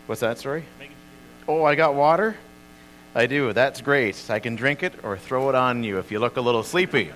What's that, sorry? Oh, I got water? I do. That's great. I can drink it or throw it on you if you look a little sleepy.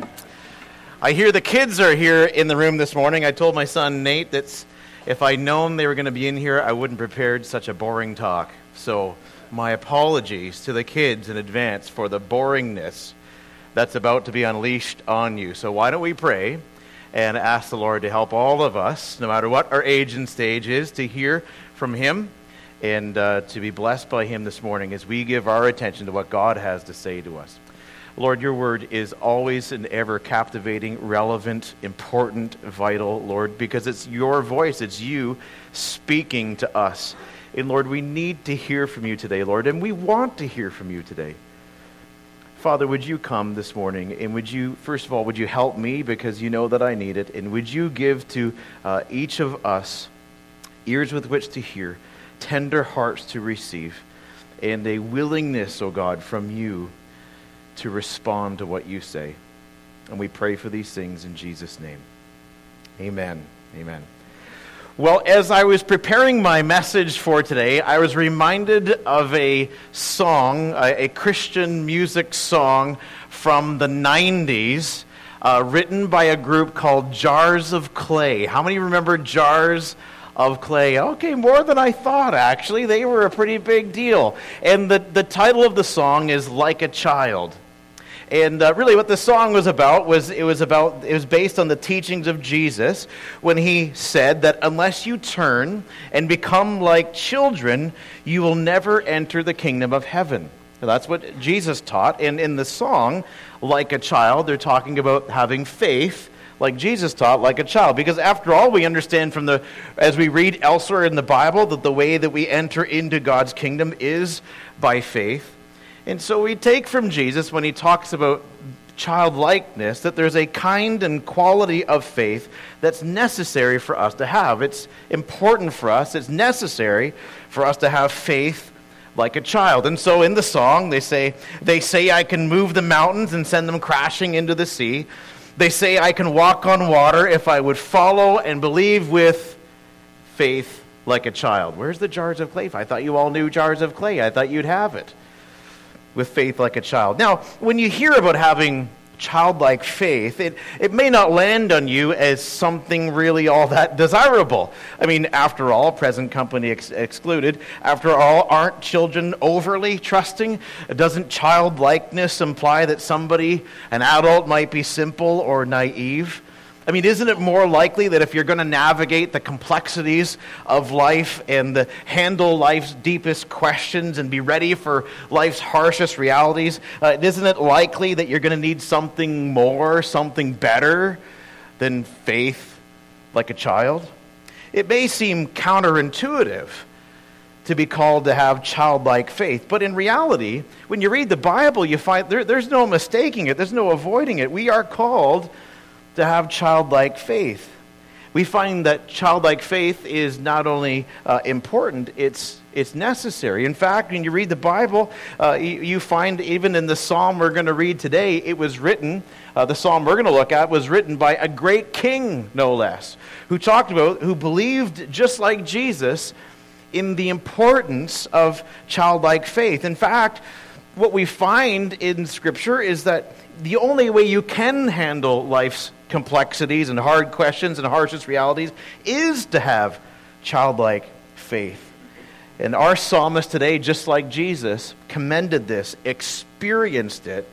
I hear the kids are here in the room this morning. I told my son Nate that if I'd known they were going to be in here, I wouldn't have prepared such a boring talk. So my apologies to the kids in advance for the boringness that's about to be unleashed on you. So why don't we pray and ask the Lord to help all of us, no matter what our age and stage is, to hear from Him and to be blessed by Him this morning as we give our attention to what God has to say to us. Lord, your word is always and ever captivating, relevant, important, vital, Lord, because it's your voice, it's you speaking to us. And Lord, we need to hear from you today, Lord, and we want to hear from you today. Father, would you come this morning, and would you, first of all, would you help me because you know that I need it, and would you give to each of us ears with which to hear, tender hearts to receive, and a willingness, O God, from you to respond to what you say. And we pray for these things in Jesus' name. Amen. Amen. Well, as I was preparing my message for today, I was reminded of a song, a Christian music song from the 90s, written by a group called Jars of Clay. How many remember Jars of Clay? Okay, more than I thought, actually. They were a pretty big deal. And the title of the song is Like a Child. And really what the song was about was based on the teachings of Jesus when he said that unless you turn and become like children, you will never enter the kingdom of heaven. Now, that's what Jesus taught. And in the song, Like a Child, they're talking about having faith like Jesus taught, like a child. Because after all, we understand as we read elsewhere in the Bible, that the way that we enter into God's kingdom is by faith. And so we take from Jesus, when he talks about childlikeness, that there's a kind and quality of faith that's necessary for us to have. It's important for us. It's necessary for us to have faith like a child. And so in the song, they say, I can move the mountains and send them crashing into the sea. They say, I can walk on water if I would follow and believe with faith like a child. Where's the jars of clay? I thought you all knew jars of clay. I thought you'd have it. With faith like a child. Now, when you hear about having childlike faith, it may not land on you as something really all that desirable. I mean, after all, present company excluded, after all, aren't children overly trusting? Doesn't childlikeness imply that an adult, might be simple or naive? I mean, isn't it more likely that if you're going to navigate the complexities of life and handle life's deepest questions and be ready for life's harshest realities, isn't it likely that you're going to need something more, something better than faith like a child? It may seem counterintuitive to be called to have childlike faith, but in reality, when you read the Bible, you find there's no mistaking it, there's no avoiding it. We are called to have childlike faith. We find that childlike faith is not only important, it's necessary. In fact, when you read the Bible, you find even in the psalm we're going to read today, it was written, the psalm we're going to look at was written by a great king, no less, who believed just like Jesus in the importance of childlike faith. In fact, what we find in Scripture is that the only way you can handle life's complexities and hard questions and harshest realities is to have childlike faith. And our psalmist today, just like Jesus, commended this, experienced it,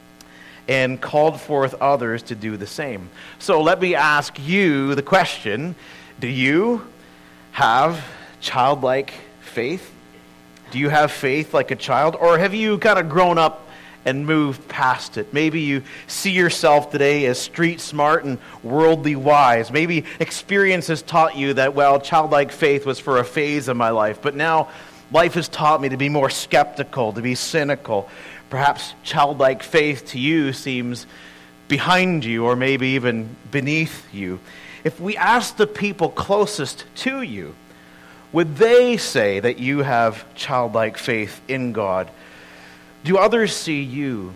and called forth others to do the same. So let me ask you the question, do you have childlike faith? Do you have faith like a child? Or have you kind of grown up and moved past it? Maybe you see yourself today as street smart and worldly wise. Maybe experience has taught you that, childlike faith was for a phase of my life, but now life has taught me to be more skeptical, to be cynical. Perhaps childlike faith to you seems behind you or maybe even beneath you. If we ask the people closest to you, would they say that you have childlike faith in God? Do others see you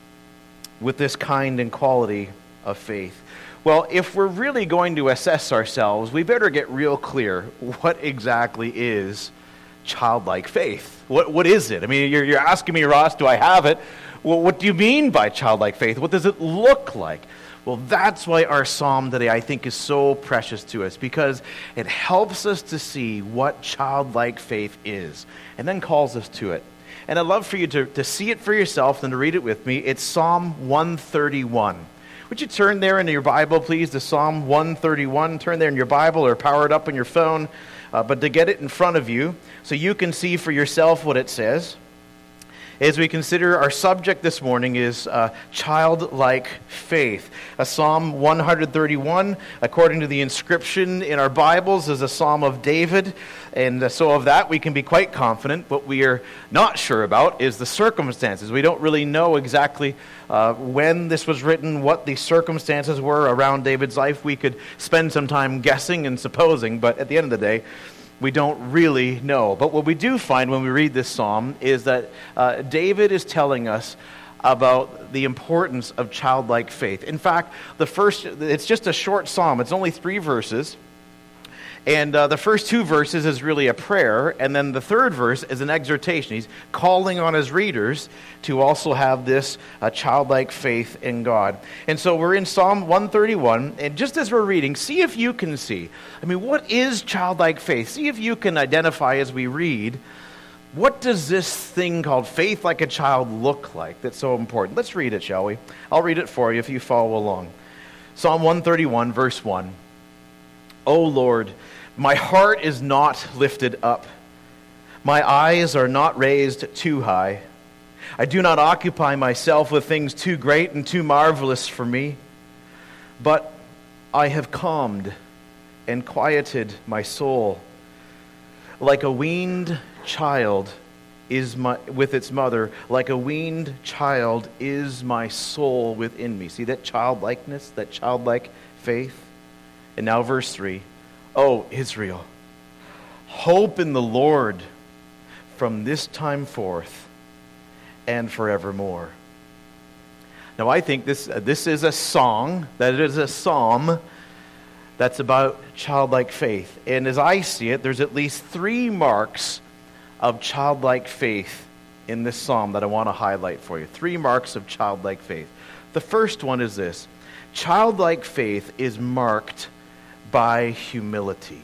with this kind and quality of faith? Well, if we're really going to assess ourselves, we better get real clear what exactly is childlike faith? What is it? I mean, you're asking me, Ross, do I have it? Well, what do you mean by childlike faith? What does it look like? Well, that's why our psalm today, I think, is so precious to us, because it helps us to see what childlike faith is, and then calls us to it. And I'd love for you to see it for yourself and to read it with me. It's Psalm 131. Would you turn there in your Bible, please, to Psalm 131? Turn there in your Bible or power it up on your phone. But to get it in front of you so you can see for yourself what it says. As we consider, our subject this morning is childlike faith. Psalm 131, according to the inscription in our Bibles, is a psalm of David. And so of that we can be quite confident. What we are not sure about is the circumstances. We don't really know exactly when this was written, what the circumstances were around David's life. We could spend some time guessing and supposing, but at the end of the day, we don't really know. But what we do find when we read this psalm is that David is telling us about the importance of childlike faith. In fact, it's just a short psalm. It's only 3 verses. And the first 2 verses is really a prayer, and then the third verse is an exhortation. He's calling on his readers to also have this childlike faith in God. And so we're in Psalm 131, and just as we're reading, see if you can see. I mean, what is childlike faith? See if you can identify as we read, what does this thing called faith like a child look like that's so important? Let's read it, shall we? I'll read it for you if you follow along. Psalm 131, verse 1. O Lord, my heart is not lifted up. My eyes are not raised too high. I do not occupy myself with things too great and too marvelous for me. But I have calmed and quieted my soul. Like a weaned child with its mother, like a weaned child is my soul within me. See that childlikeness, that childlike faith? And now verse 3. O Israel, hope in the Lord from this time forth and forevermore. Now I think this is a song, that it is a psalm that's about childlike faith. And as I see it, there's at least 3 marks of childlike faith in this psalm that I want to highlight for you. 3 marks of childlike faith. The first one is this. Childlike faith is marked by humility.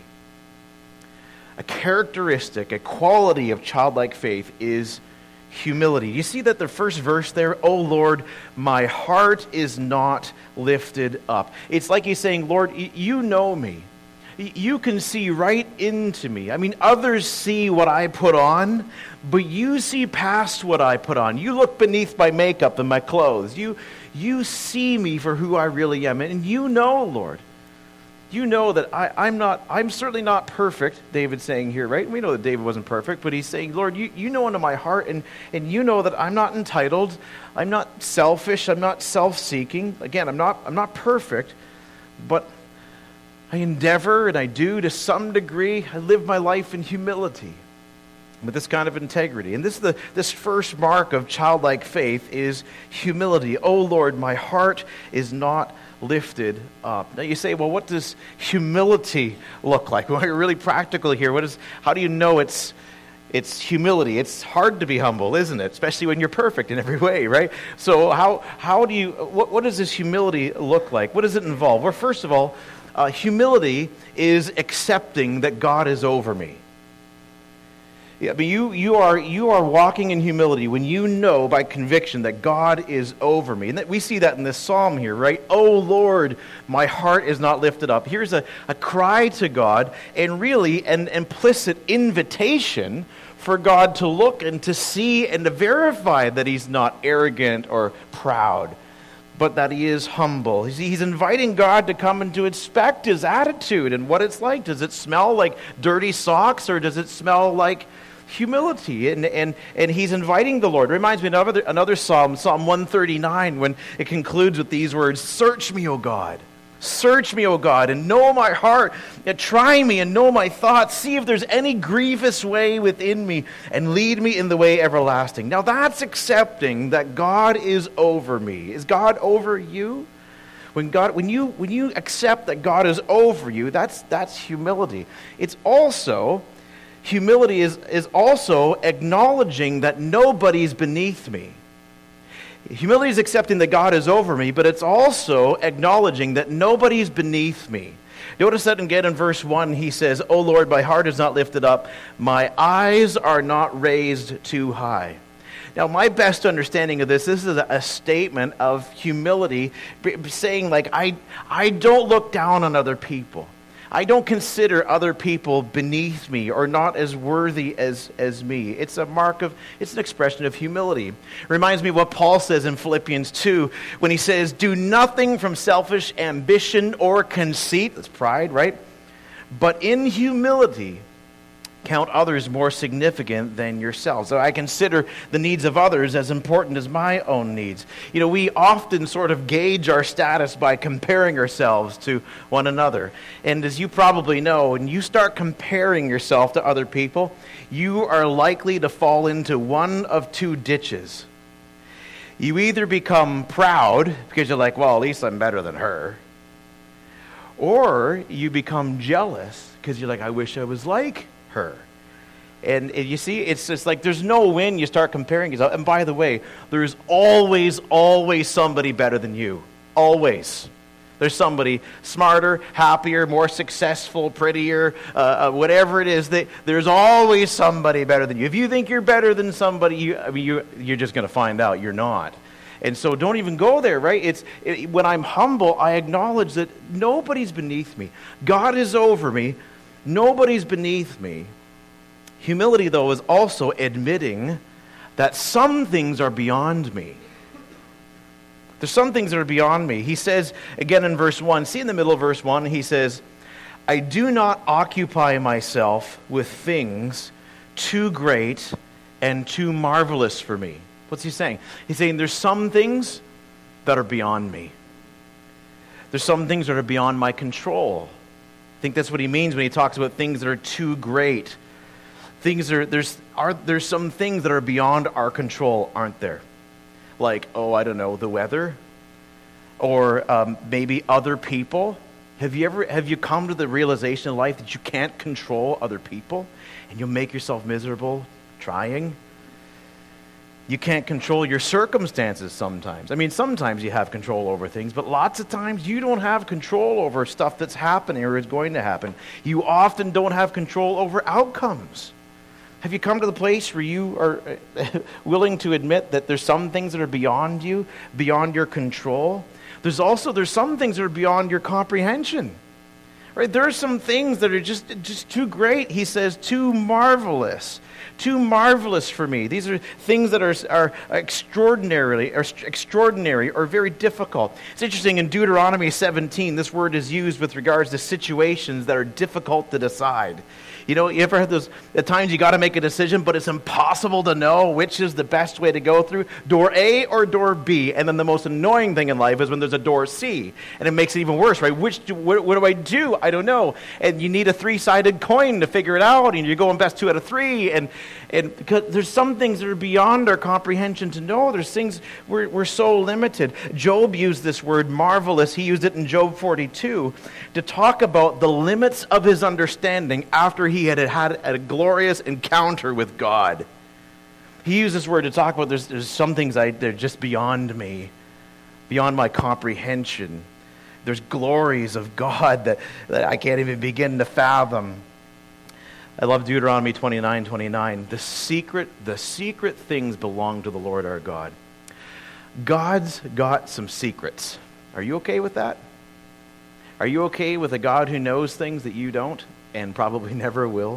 A characteristic, a quality of childlike faith is humility. You see that the first verse there, O Lord, my heart is not lifted up. It's like he's saying, Lord, you know me. You can see right into me. I mean, others see what I put on, but you see past what I put on. You look beneath my makeup and my clothes. You see me for who I really am. And you know, Lord, you know that I'm certainly not perfect, David's saying here, right? We know that David wasn't perfect, but he's saying, Lord, you know into my heart, and you know that I'm not entitled, I'm not selfish, I'm not self-seeking. Again, I'm not perfect, but I endeavor, and I do to some degree, I live my life in humility, with this kind of integrity. And this first mark of childlike faith is humility. Oh Lord, my heart is not lifted up. Now you say, well, what does humility look like? Well, you're really practical here. How do you know it's humility? It's hard to be humble, isn't it? Especially when you're perfect in every way, right? So what does this humility look like? What does it involve? Well, first of all, humility is accepting that God is over me. Yeah, but you are walking in humility when you know by conviction that God is over me. And we see that in this psalm here, right? Oh Lord, my heart is not lifted up. Here's a cry to God, and really an implicit invitation for God to look and to see and to verify that he's not arrogant or proud, but that he is humble. He's inviting God to come and to inspect his attitude and what it's like. Does it smell like dirty socks, or does it smell like humility? And he's inviting the Lord. It reminds me of another psalm, Psalm 139, when it concludes with these words, Search me, O God. Search me, O God, and know my heart. And try me and know my thoughts. See if there's any grievous way within me, and lead me in the way everlasting. Now that's accepting that God is over me. Is God over you? When you accept that God is over you, that's humility. It's also Humility is also acknowledging that nobody's beneath me. Humility is accepting that God is over me, but it's also acknowledging that nobody's beneath me. Notice that again in verse 1, he says, "O Lord, my heart is not lifted up, my eyes are not raised too high." Now, my best understanding of this is a statement of humility, saying like, I don't look down on other people. I don't consider other people beneath me or not as worthy as me. It's an expression of humility. Reminds me of what Paul says in Philippians 2 when he says, "Do nothing from selfish ambition or conceit," that's pride, right? "But in humility, count others more significant than yourselves." So I consider the needs of others as important as my own needs. You know, we often sort of gauge our status by comparing ourselves to one another. And as you probably know, when you start comparing yourself to other people, you are likely to fall into one of two ditches. You either become proud because you're like, well, at least I'm better than her. Or you become jealous because you're like, I wish I was like her. And you see, it's just like there's no win. You start comparing yourself. And by the way, there's always somebody better than you. Always. There's somebody smarter, happier, more successful, prettier, whatever it is. There's always somebody better than you. If you think you're better than somebody, you're just going to find out you're not. And so don't even go there, right? When I'm humble, I acknowledge that nobody's beneath me. God is over me. Nobody's beneath me. Humility, though, is also admitting that some things are beyond me. There's some things that are beyond me. He says, again in verse 1, see in the middle of verse 1, he says, "I do not occupy myself with things too great and too marvelous for me." What's he saying? He's saying there's some things that are beyond me. There's some things that are beyond my control. I think that's what he means when he talks about things that are too great. There's some things that are beyond our control, aren't there? Like, I don't know, the weather, or maybe other people. Have you come to the realization in life that you can't control other people, and you'll make yourself miserable trying? You can't control your circumstances sometimes. I mean, sometimes you have control over things, but lots of times you don't have control over stuff that's happening or is going to happen. You often don't have control over outcomes. Have you come to the place where you are willing to admit that there's some things that are beyond you, beyond your control? There's some things that are beyond your comprehension. Right? There are some things that are just too great. He says, too marvelous for me. These are things that are extraordinary or very difficult. It's interesting, in Deuteronomy 17, this word is used with regards to situations that are difficult to decide. You know, you ever had those, at times you got to make a decision, but it's impossible to know which is the best way to go through, door A or door B. And then the most annoying thing in life is when there's a door C, and it makes it even worse, right? What do I do? I don't know. And you need a 3-sided coin to figure it out, and you're going best 2 out of 3. And because there's some things that are beyond our comprehension to know. There's things we're so limited. Job used this word marvelous. He used it in Job 42 to talk about the limits of his understanding after he had a glorious encounter with God. He used this word to talk about there's some things they're just beyond me, beyond my comprehension. There's glories of God that I can't even begin to fathom. I love Deuteronomy 29:29. The secret things belong to the Lord our God. God's got some secrets. Are you okay with that? Are you okay with a God who knows things that you don't and probably never will?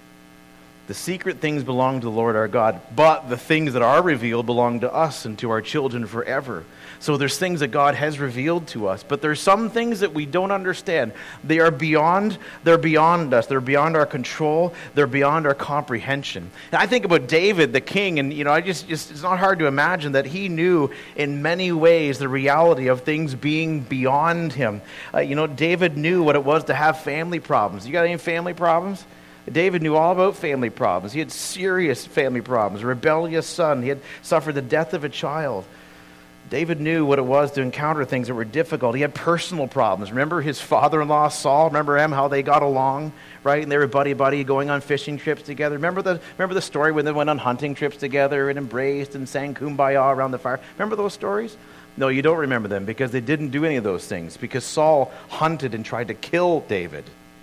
The secret things belong to the Lord our God, but the things that are revealed belong to us and to our children forever. So there's things that God has revealed to us, but there's some things that we don't understand. They're beyond us. They're beyond our control. They're beyond our comprehension. And I think about David, the king, and it's not hard to imagine that he knew in many ways the reality of things being beyond him. David knew what it was to have family problems. You got any family problems? David knew all about family problems. He had serious family problems. A rebellious son. He had suffered the death of a child. David knew what it was to encounter things that were difficult. He had personal problems. Remember his father-in-law, Saul? Remember him, how they got along, right? And they were buddy-buddy going on fishing trips together. Remember the story when they went on hunting trips together and embraced and sang Kumbaya around the fire? Remember those stories? No, you don't remember them because they didn't do any of those things. Because Saul hunted and tried to kill David.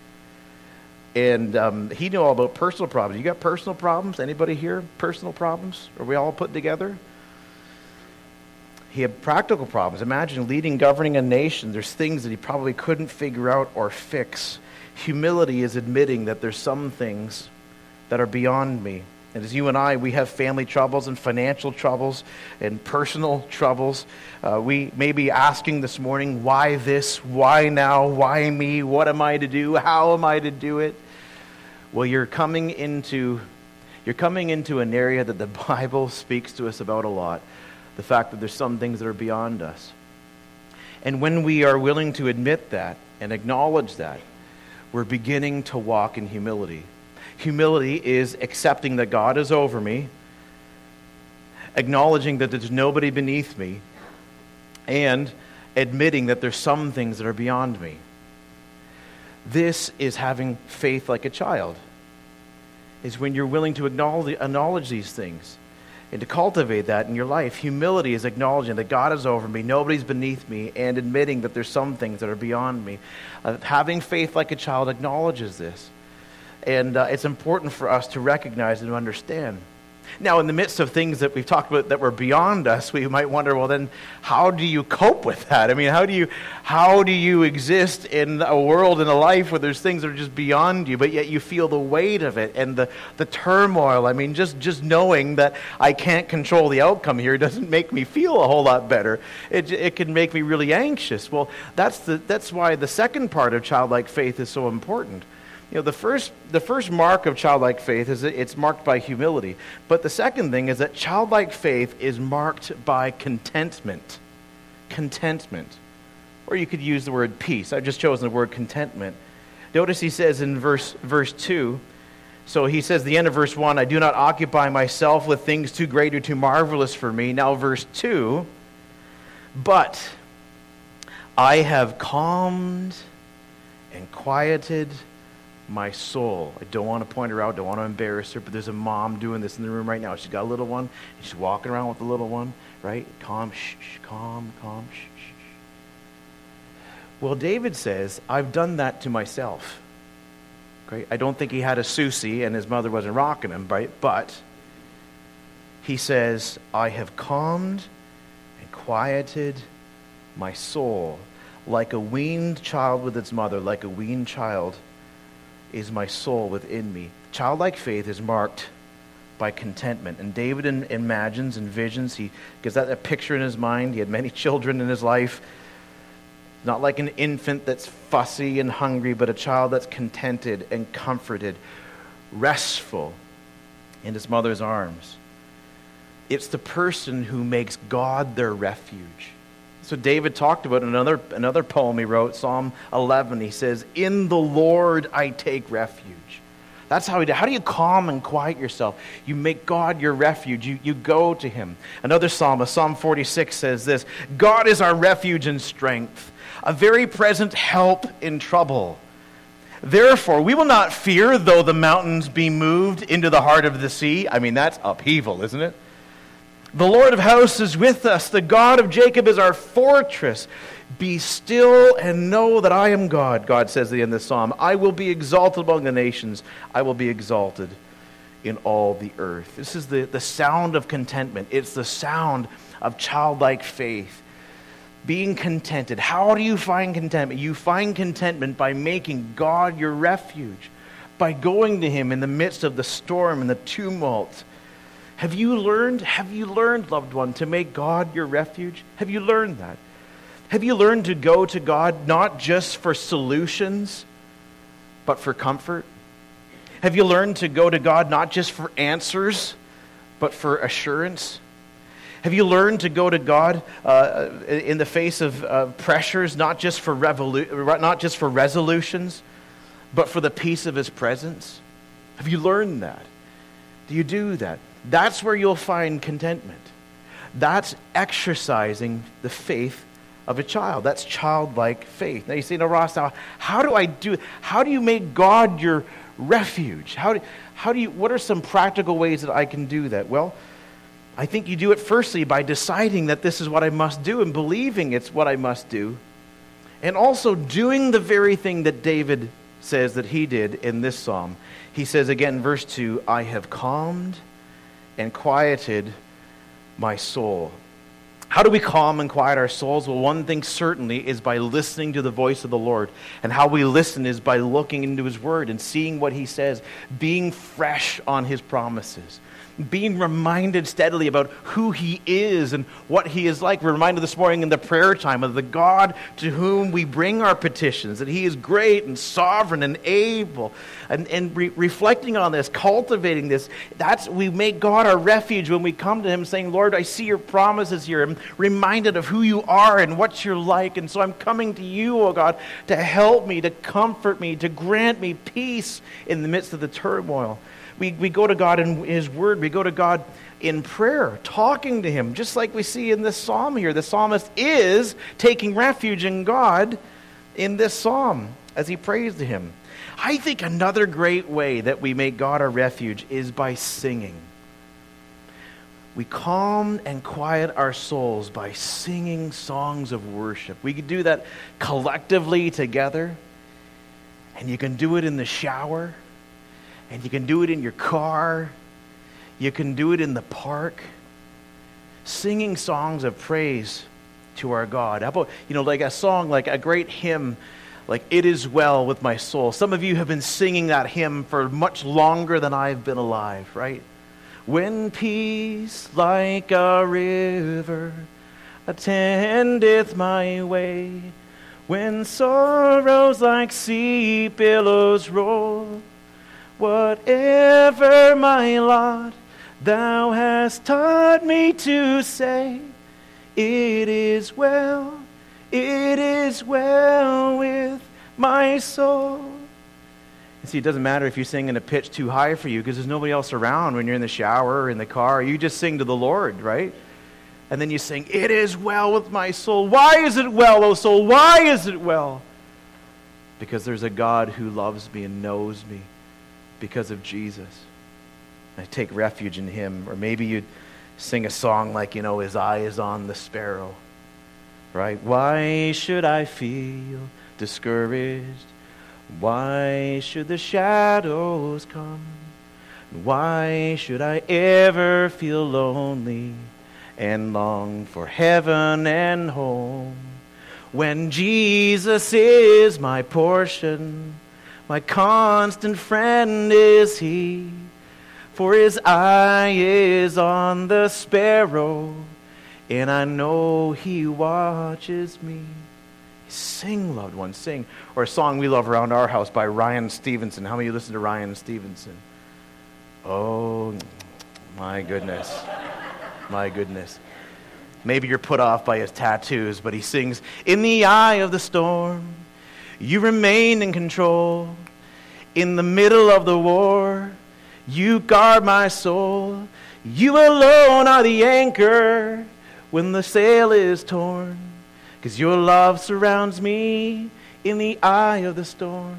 And he knew all about personal problems. You got personal problems? Anybody here? Personal problems? Are we all put together? He had practical problems. Imagine governing a nation. There's things that he probably couldn't figure out or fix. Humility is admitting that there's some things that are beyond me. And as you and I, we have family troubles and financial troubles and personal troubles. We may be asking this morning, why this? Why now? Why me? What am I to do? How am I to do it? Well, you're coming into an area that the Bible speaks to us about a lot. The fact that there's some things that are beyond us. And when we are willing to admit that and acknowledge that, we're beginning to walk in humility. Humility is accepting that God is over me, acknowledging that there's nobody beneath me, and admitting that there's some things that are beyond me. This is having faith like a child. Is when you're willing to acknowledge these things. And to cultivate that in your life. Humility is acknowledging that God is over me, nobody's beneath me, and admitting that there's some things that are beyond me. Having faith like a child acknowledges this. And it's important for us to recognize and to understand. Now, in the midst of things that we've talked about that were beyond us, we might wonder, well, then, how do you cope with that? I mean, how do you exist in a world, in a life where there's things that are just beyond you, but yet you feel the weight of it and the turmoil? I mean, just knowing that I can't control the outcome here doesn't make me feel a whole lot better. It can make me really anxious. Well, that's why the second part of childlike faith is so important. You know, the first mark of childlike faith is that it's marked by humility. But the second thing is that childlike faith is marked by contentment. Contentment. Or you could use the word peace. I've just chosen the word contentment. Notice he says in verse 2, so he says the end of verse 1, I do not occupy myself with things too great or too marvelous for me. Now verse 2, but I have calmed and quieted my soul. I don't want to point her out, don't want to embarrass her, but there's a mom doing this in the room right now. She's got a little one, and she's walking around with the little one, right? Calm, calm, shh. Well, David says, I've done that to myself. Okay? I don't think he had a Susie and his mother wasn't rocking him, right? But he says, I have calmed and quieted my soul like a weaned child with its mother, like a weaned child is my soul within me. Childlike faith is marked by contentment. And David imagines and visions, he gets that a picture in his mind. He had many children in his life. Not like an infant that's fussy and hungry, but a child that's contented and comforted, restful in his mother's arms. It's the person who makes God their refuge. So David talked about another poem he wrote, Psalm 11. He says, in the Lord I take refuge. That's how do you calm and quiet yourself? You make God your refuge. You go to him. Another psalmist, Psalm 46, says this, God is our refuge and strength, a very present help in trouble. Therefore, we will not fear though the mountains be moved into the heart of the sea. I mean, that's upheaval, isn't it? The Lord of hosts is with us. The God of Jacob is our fortress. Be still and know that I am God, God says at the end of the psalm. I will be exalted among the nations. I will be exalted in all the earth. This is the sound of contentment. It's the sound of childlike faith. Being contented. How do you find contentment? You find contentment by making God your refuge. By going to him in the midst of the storm and the tumult. Have you learned, loved one, to make God your refuge? Have you learned that? Have you learned to go to God not just for solutions, but for comfort? Have you learned to go to God not just for answers, but for assurance? Have you learned to go to God in the face of pressures, not just for resolutions, but for the peace of his presence? Have you learned that? Do you do that? That's where you'll find contentment. That's exercising the faith of a child. That's childlike faith. Now you say, no, Ross, now how do you make God your refuge? What are some practical ways that I can do that? Well, I think you do it firstly by deciding that this is what I must do and believing it's what I must do. And also doing the very thing that David says that he did in this psalm. He says again in verse 2, I have calmed and quieted my soul. How do we calm and quiet our souls? Well, one thing certainly is by listening to the voice of the Lord. And how we listen is by looking into His Word and seeing what He says, being fresh on His promises, being reminded steadily about who He is and what He is like. We're reminded this morning in the prayer time of the God to whom we bring our petitions, that He is great and sovereign and able. And reflecting on this, cultivating this, we make God our refuge when we come to Him saying, Lord, I see your promises here. I'm reminded of who you are and what you're like. And so I'm coming to you, oh God, to help me, to comfort me, to grant me peace in the midst of the turmoil. We go to God in His Word. We go to God in prayer, talking to Him, just like we see in this psalm here. The psalmist is taking refuge in God in this psalm as he prays to Him. I think another great way that we make God our refuge is by singing. We calm and quiet our souls by singing songs of worship. We can do that collectively together, and you can do it in the shower. And you can do it in your car. You can do it in the park. Singing songs of praise to our God. How about, like a song, like a great hymn, like It Is Well With My Soul. Some of you have been singing that hymn for much longer than I've been alive, right? When peace like a river attendeth my way, when sorrows like sea billows roll, whatever my lot, thou hast taught me to say, it is well with my soul. And see, it doesn't matter if you sing in a pitch too high for you because there's nobody else around when you're in the shower or in the car. You just sing to the Lord, right? And then you sing, it is well with my soul. Why is it well, O soul? Why is it well? Because there's a God who loves me and knows me. Because of Jesus. I take refuge in Him. Or maybe you'd sing a song like, His eye is on the sparrow. Right? Why should I feel discouraged? Why should the shadows come? Why should I ever feel lonely and long for heaven and home? When Jesus is my portion, my constant friend is He, for His eye is on the sparrow, and I know He watches me. Sing, loved ones, sing. Or a song we love around our house by Ryan Stevenson. How many of you listen to Ryan Stevenson? Oh, my goodness. My goodness. Maybe you're put off by his tattoos, but he sings, in the eye of the storm, you remain in control. In the middle of the war, you guard my soul. You alone are the anchor when the sail is torn. 'Cause your love surrounds me in the eye of the storm.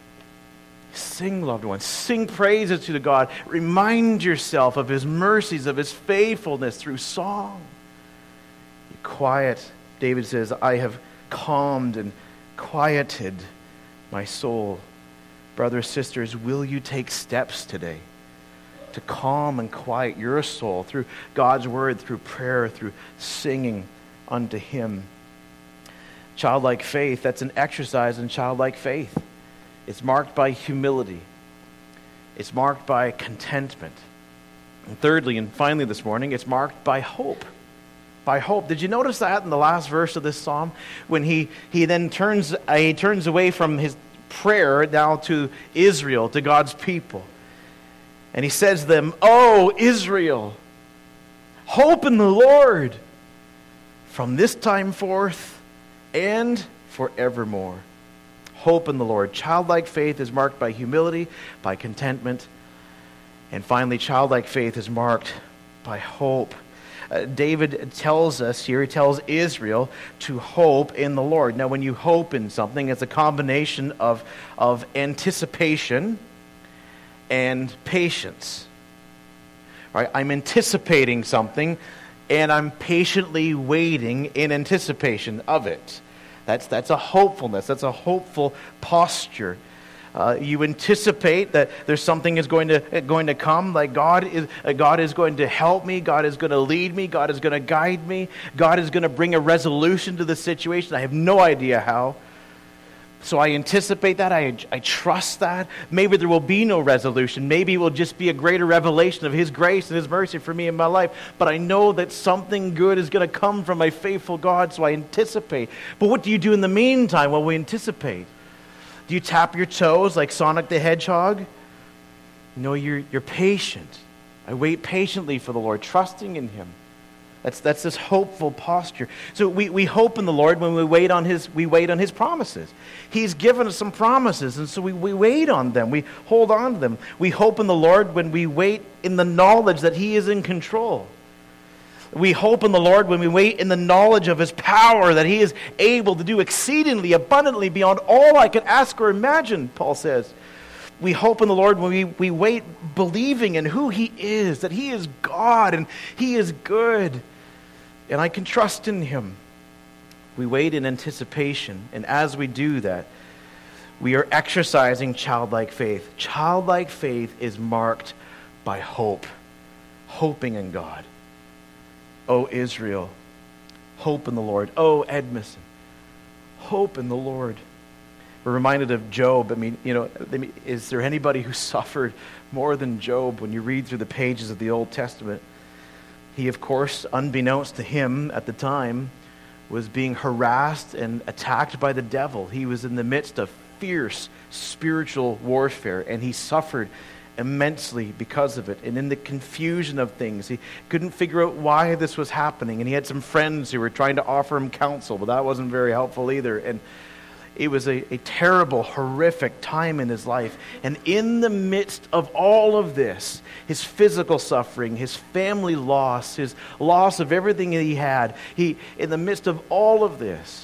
Sing, loved ones. Sing praises to the God. Remind yourself of His mercies, of His faithfulness through song. You quiet. David says, I have calmed and quieted my soul. Brothers, sisters, will you take steps today to calm and quiet your soul through God's word, through prayer, through singing unto Him? Childlike faith, that's an exercise in childlike faith. It's marked by humility. It's marked by contentment. And thirdly, and finally this morning, it's marked by hope. By hope. Did you notice that in the last verse of this psalm? When he then turns away from his prayer now to Israel, to God's people. And he says to them, "Oh, Israel, hope in the Lord from this time forth and forevermore." Hope in the Lord. Childlike faith is marked by humility, by contentment, and finally, childlike faith is marked by hope. David tells us here, he tells Israel to hope in the Lord. Now, when you hope in something, it's a combination of anticipation and patience. Right? I'm anticipating something, and I'm patiently waiting in anticipation of it. That's a hopefulness. That's a hopeful posture. You anticipate that there's something is going to come. Like God is going to help me. God is going to lead me. God is going to guide me. God is going to bring a resolution to the situation. I have no idea how. So I anticipate that. I trust that. Maybe there will be no resolution. Maybe it will just be a greater revelation of His grace and His mercy for me in my life. But I know that something good is going to come from my faithful God, so I anticipate. But what do you do in the meantime while we anticipate? Do you tap your toes like Sonic the Hedgehog? No, you're patient. I wait patiently for the Lord, trusting in Him. That's this hopeful posture. So we hope in the Lord when we wait on His promises. He's given us some promises, and so we wait on them. We hold on to them. We hope in the Lord when we wait in the knowledge that He is in control. We hope in the Lord when we wait in the knowledge of His power, that He is able to do exceedingly abundantly beyond all I could ask or imagine, Paul says. We hope in the Lord when we wait believing in who He is, that He is God and He is good, and I can trust in Him. We wait in anticipation, and as we do that, we are exercising childlike faith. Childlike faith is marked by hope, hoping in God. O Israel, hope in the Lord. O Edmondson, hope in the Lord. We're reminded of Job. Is there anybody who suffered more than Job when you read through the pages of the Old Testament? He, of course, unbeknownst to him at the time, was being harassed and attacked by the devil. He was in the midst of fierce spiritual warfare, and he suffered immensely because of it. And in the confusion of things, he couldn't figure out why this was happening. And he had some friends who were trying to offer him counsel, but that wasn't very helpful either. And it was a terrible, horrific time in his life. And in the midst of all of this, his physical suffering, his family loss, his loss of everything that he had, in the midst of all of this,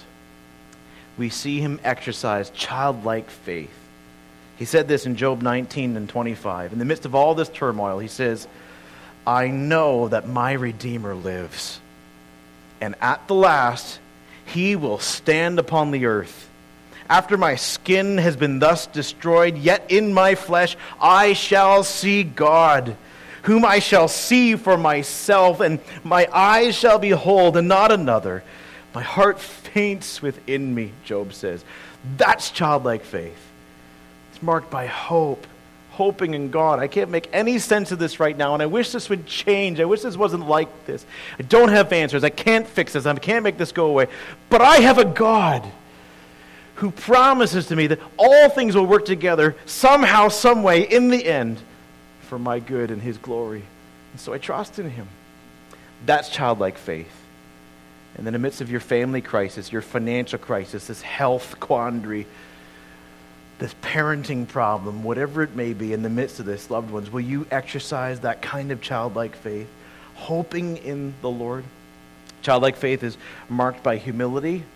we see him exercise childlike faith. He said this in Job 19 and 25. In the midst of all this turmoil, he says, I know that my Redeemer lives, and at the last He will stand upon the earth. After my skin has been thus destroyed, yet in my flesh I shall see God, whom I shall see for myself, and my eyes shall behold, and not another. My heart faints within me, Job says. That's childlike faith. It's marked by hope, hoping in God. I can't make any sense of this right now, and I wish this would change. I wish this wasn't like this. I don't have answers. I can't fix this. I can't make this go away. But I have a God who promises to me that all things will work together somehow, some way, in the end, for my good and His glory. And so I trust in Him. That's childlike faith. And in the midst of your family crisis, your financial crisis, this health quandary, this parenting problem, whatever it may be, in the midst of this, loved ones, will you exercise that kind of childlike faith, hoping in the Lord? Childlike faith is marked by humility.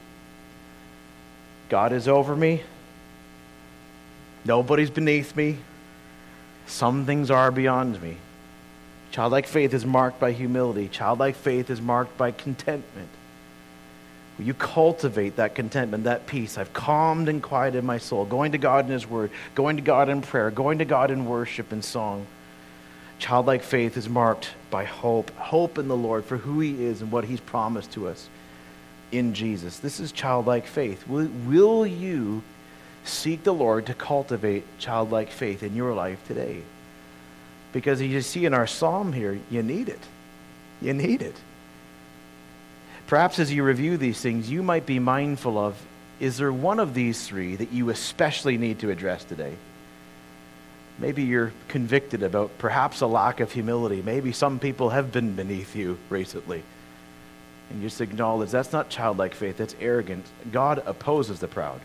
God is over me. Nobody's beneath me. Some things are beyond me. Childlike faith is marked by humility. Childlike faith is marked by contentment. Will you cultivate that contentment, that peace? I've calmed and quieted my soul, going to God in His Word, going to God in prayer, going to God in worship and song. Childlike faith is marked by hope. Hope in the Lord for who He is and what He's promised to us in Jesus. This is childlike faith. Will you seek the Lord to cultivate childlike faith in your life today? Because you see in our psalm here, you need it. You need it. Perhaps as you review these things, you might be mindful of, is there one of these three that you especially need to address today? Maybe you're convicted about perhaps a lack of humility. Maybe some people have been beneath you recently. And you just acknowledge that's not childlike faith, that's arrogant. God opposes the proud.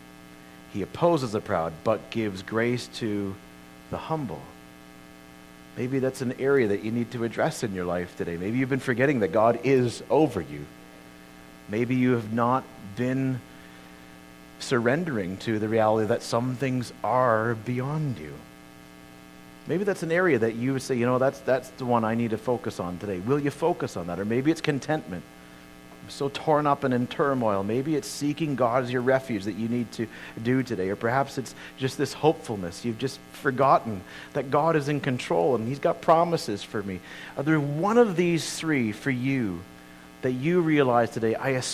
He opposes the proud, but gives grace to the humble. Maybe that's an area that you need to address in your life today. Maybe you've been forgetting that God is over you. Maybe you have not been surrendering to the reality that some things are beyond you. Maybe that's an area that you would say, that's the one I need to focus on today. Will you focus on that? Or maybe it's contentment. I'm so torn up and in turmoil. Maybe it's seeking God as your refuge that you need to do today. Or perhaps it's just this hopefulness. You've just forgotten that God is in control and He's got promises for me. Are there one of these three for you that you realize today,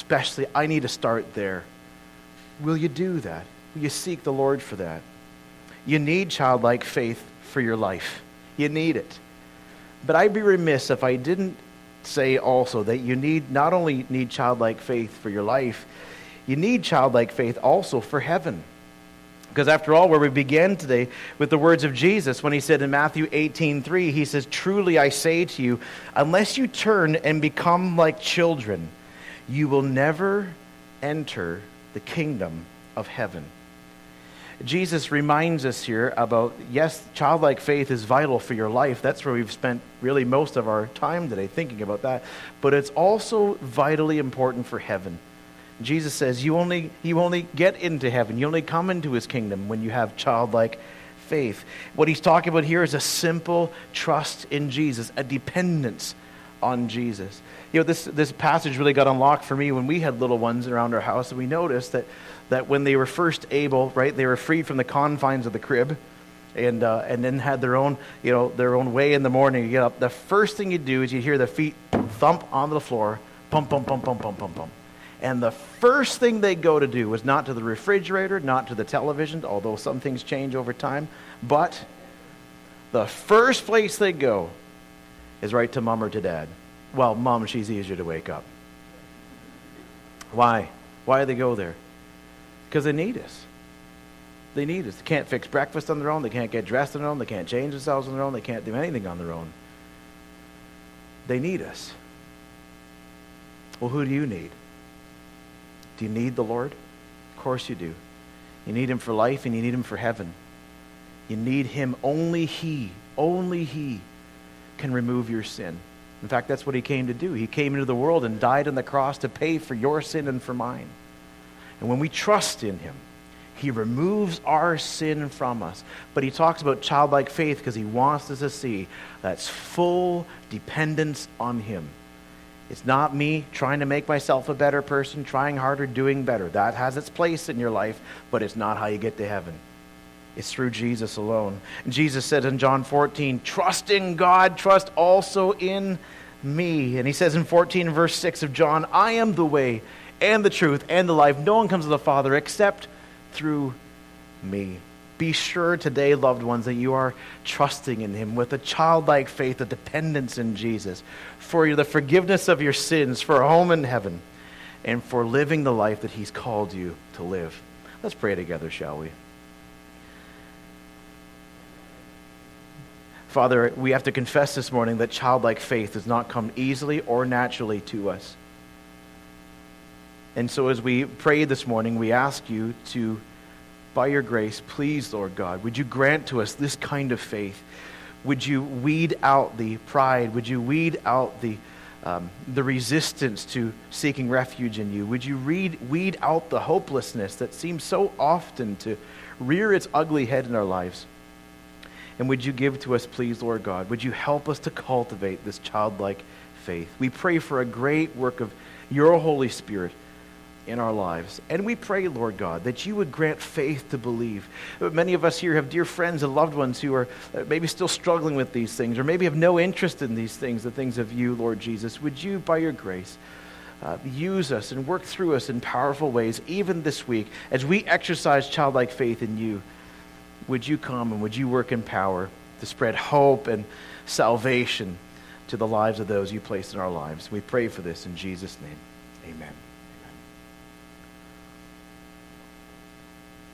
I need to start there? Will you do that? Will you seek the Lord for that? You need childlike faith for your life. You need it. But I'd be remiss if I didn't say also that you not only need childlike faith for your life, you need childlike faith also for heaven. Because after all, where we began today with the words of Jesus when He said in Matthew 18:3, He says, "Truly I say to you, unless you turn and become like children, you will never enter the kingdom of heaven." Jesus reminds us here about, yes, childlike faith is vital for your life. That's where we've spent really most of our time today thinking about that. But it's also vitally important for heaven. Jesus says you only get into heaven, you only come into His kingdom when you have childlike faith. What He's talking about here is a simple trust in Jesus, a dependence on Jesus. This passage really got unlocked for me when we had little ones around our house, and we noticed that when they were first able, right, they were freed from the confines of the crib, and then had their own way in the morning. You get up, the first thing you do is you hear their feet thump onto the floor, pump, pump, pump, pump, pump, pump, pump. And the first thing they go to do was not to the refrigerator, not to the television, although some things change over time, but the first place they go is right to mom or to dad. Well, mom, she's easier to wake up. Why? Why do they go there? Because they need us. They need us. They can't fix breakfast on their own. They can't get dressed on their own. They can't change themselves on their own. They can't do anything on their own. They need us. Well, who do you need? Do you need the Lord? Of course you do. You need Him for life and you need Him for heaven. You need Him. Only He can remove your sin. In fact, that's what He came to do. He came into the world and died on the cross to pay for your sin and for mine. And when we trust in Him, He removes our sin from us. But He talks about childlike faith because He wants us to see that's full dependence on Him. It's not me trying to make myself a better person, trying harder, doing better. That has its place in your life, but it's not how you get to heaven. It's through Jesus alone. And Jesus said in John 14, trust in God, trust also in me. And He says in 14 verse 6 of John, I am the way and the truth and the life. No one comes to the Father except through me. Be sure today, loved ones, that you are trusting in Him with a childlike faith, a dependence in Jesus, for the forgiveness of your sins, for a home in heaven, and for living the life that He's called you to live. Let's pray together, shall we? Father, we have to confess this morning that childlike faith does not come easily or naturally to us. And so as we pray this morning, we ask you to, by your grace, please, Lord God, would you grant to us this kind of faith? Would you weed out the pride? Would you weed out the resistance to seeking refuge in you? Would you weed out the hopelessness that seems so often to rear its ugly head in our lives? And would you give to us, please, Lord God, would you help us to cultivate this childlike faith? We pray for a great work of your Holy Spirit in our lives. And we pray, Lord God, that you would grant faith to believe. Many of us here have dear friends and loved ones who are maybe still struggling with these things, or maybe have no interest in these things, the things of you, Lord Jesus. Would you, by your grace, use us and work through us in powerful ways, even this week, as we exercise childlike faith in you. Would you come and would you work in power to spread hope and salvation to the lives of those you placed in our lives? We pray for this in Jesus' name. Amen.